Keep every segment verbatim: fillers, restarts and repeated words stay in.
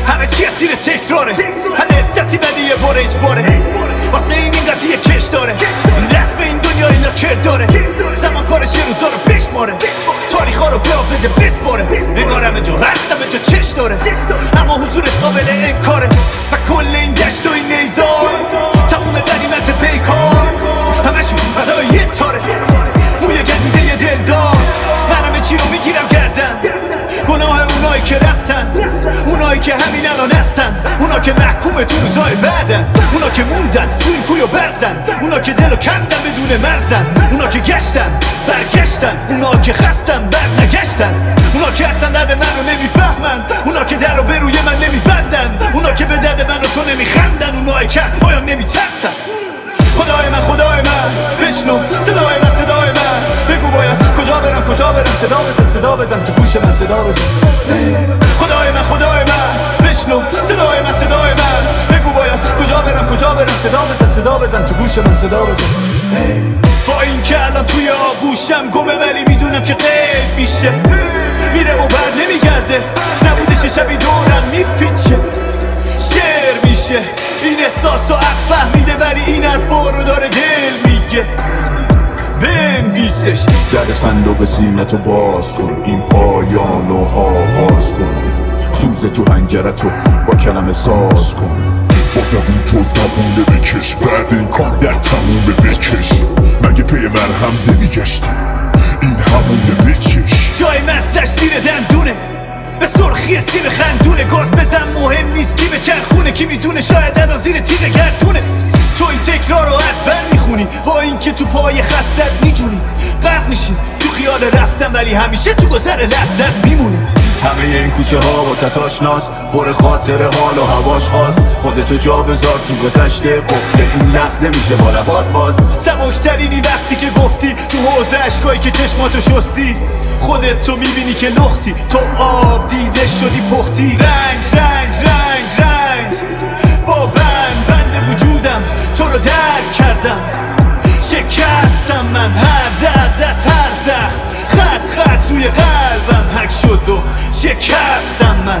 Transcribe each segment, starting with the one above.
همه چی اسیر تکراره، هر لذتی بدی یه باره اجباره، واسه این این قضیه کش داره، این دست به این دنیا اینا کرد داره، زمان کارش یه روزا رو بشماره، تاریخا رو به حافظه بسپاره، انگار همه جا هست همه جا چش داره، اما حضورش قابل انکاره و کل این گشت و این نیزار تموم غنیمت پیکار، همشون بلای یه تاره، موی گندیده یه دلدار، من همه چی رو میگیرم گردن، گناه اونایی که رفتن، اونایی که همین الان هستن، اونا که محکوم تو روزای بعدن، اونا که موندن تو این کوی و برزن، اونا که دلو کندن بدون مرزن، اونا که گشتن برگشتن، اونا که خستن بر نگشتن، اونا که اصلا درد منو نمیفهمن، اونا که در رو به روی من نمیبندن، اونا که به درد من و تو نمیخندن، اونایی که از پایان نمیترسن. خدای من خدای من بشنو صدای من صدای من، بگو باید کجا برم کجا برم، صدا بزن صدا بزن تو گوش من صدا بزن. خدای من خدای من بشنو صدای من صدای من، بگو باید کجا برم کجا برم، صدا بزن صدا بزن تو گوش من صدا بزن. با این که الان توی آغوشم گمه ولی میدونم که غیب میشه، میره و بر نمیگرده، نبودش شبی دورم میپیچه، شعر میشه این احساس و عقل فهمیده ولی این حرفا رو داره دل میگه بنویسش. در صندوق سینتو باز کن، این پایانو آغاز کن، سوز تو هنجرتو با کلمه ساز کن، با زبون تو زبونه بکش، بعد این کار در تموم بکش، مگه پی مرهم نمیگشتی این همونه بچش. جای مستش زیر دندونه به سرخی سیر خندونه، گاز بزن مهم نیست کی به چرخونه، کی میدونه شاید الان زیر تیغ گردونه، تو این تکرار رو از بر میخونی با اینکه تو پای خستت میجونی، غرق میشی تو خیال رفتن ولی همیشه تو گذر لحظت میمونی. همه این کوچه ها واسه آشناست، پر خاطر حال و هواش خواست، خودتو جا بذار تو گذشته، قفل این لحظه میشه با لبات باز. سبکترینی وقتی که گفتی تو حوض اشکایی که چشماتو شستی، خودت تو میبینی که لختی، تو آب دیده شدی پختی، رنج رنج رنج رنج با بند بند وجودم تو رو درک کردم، شکستم من هر درد از هر زخم، خط خط توی قلبم حک شد و شکستم من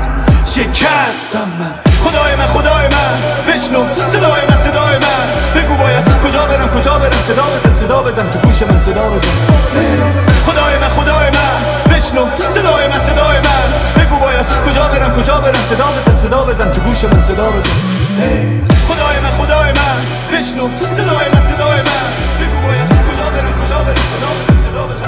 شکستم من. خدای من خدای من بشنو صدای من صدای من، بگو باید کجا برم کجا برم، صدا بزن صدا بزن تو گوش من صدا بزن. خدای من خدای من بشنو صدای من صدای من، بگو باید کجا برم کجا برم، صدا بزن صدا بزن تو گوش من صدا بزن. خدای من خدای من بشنو صدای من صدای من، بگو باید کجا برم کجا برم، صدا بزن صدا بزن.